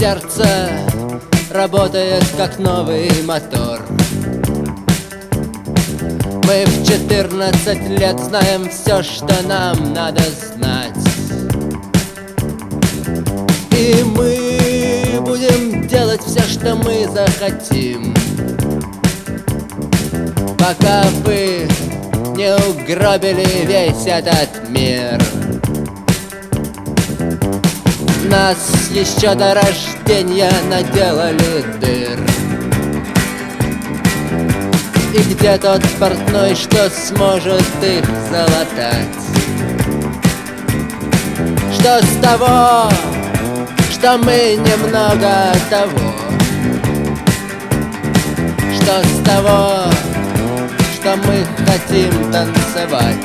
сердце работает как новый мотор. Мы в 14 лет знаем все, что нам надо знать. И мы будем делать все, что мы захотим, пока вы не угробили весь этот мир. Нас еще до рождения наделали дыр. И где тот портной, что сможет их залатать? Что с того, что мы немного того? Что с того, что мы хотим танцевать?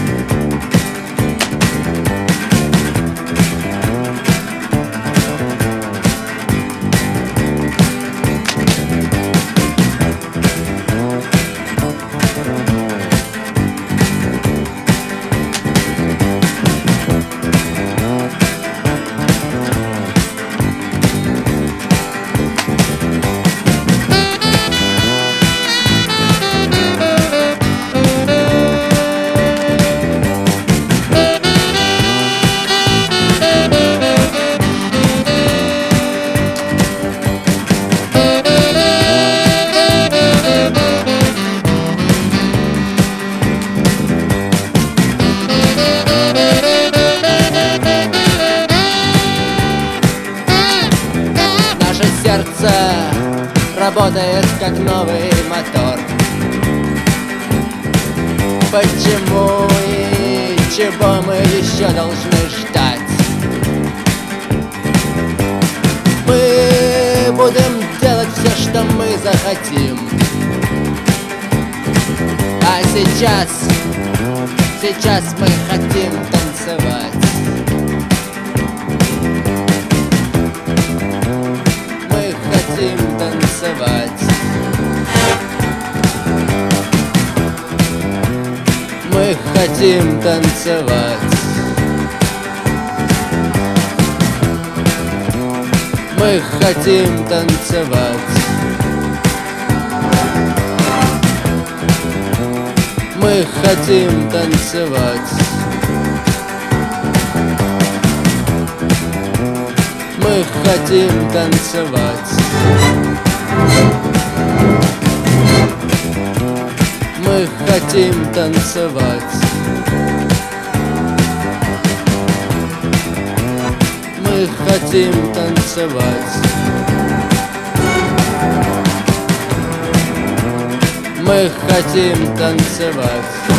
Сердце работает как новый мотор. Почему и чего мы еще должны ждать? Мы будем делать все, что мы захотим. А сейчас мы хотим танцевать. Мы хотим танцевать. Мы хотим танцевать. Мы хотим танцевать. Мы хотим танцевать. Мы хотим танцевать. Мы хотим танцевать. Мы хотим танцевать.